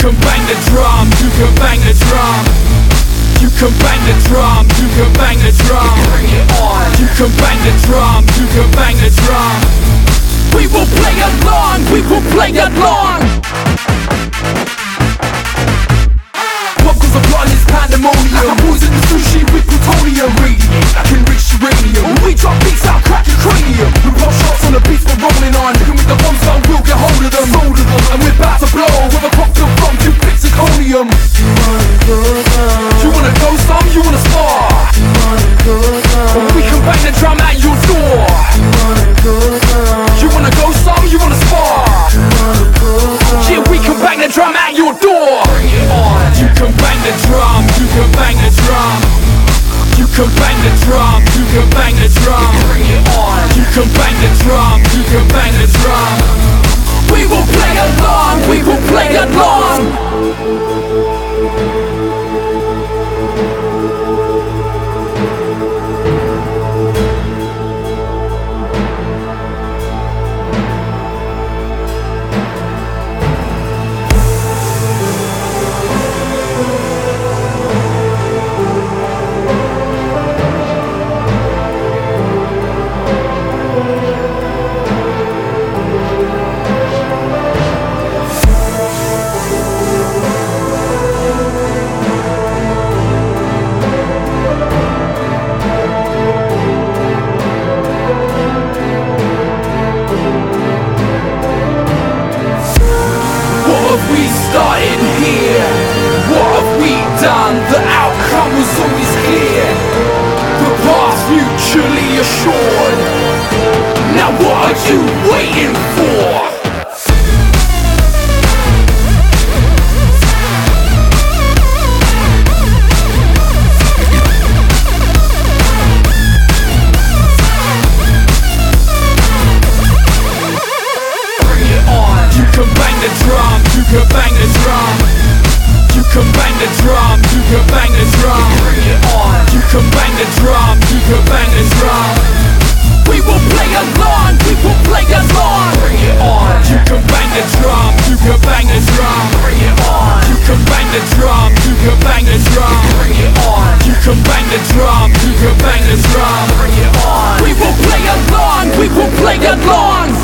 can bang the drum, you can bang the drum. You can bang the drum, you can bang the drum. Bring it on. You can bang the drum, you can bang the drum. We will play along, we will play along. What goes upon is pandemonium. Who's in the sushi with plutonium? Radiate, I can reach uranium. When we drop beats, I'll crack your cranium. We pop shots on the beats we're rolling on. Even with the bombs down, we'll get hold of them. Hold of them, and we're about to blow. With a cocktail from two bits of zirconium. You wanna go some? You wanna spar? We can bang the drum at your door. You wanna go some? You wanna spar? Yeah, we can bang the drum at your door. Bring it on. You can bang the drum, you can bang the drum. You can bang the drum, you can bang the drum. Bring it on. You can bang the drum, you can bang the drum. We will play along, we will play along. We started here. What have we done? The outcome was always clear. The path mutually assured. Now what are you waiting for? You can bang the drum, you can bang the drum. You can bang the drum, you can bang the drum. Bring it on. You can bang the drum, you can bang the drum. We will play along, we will play along. Bring it on. You can bang the drum, you can bang the drum. Bring it on. You can bang the drum, you can bang the drum. Bring it on. You can bang the drum, you can bang the drum. Bring it on. We will play along, we will play along.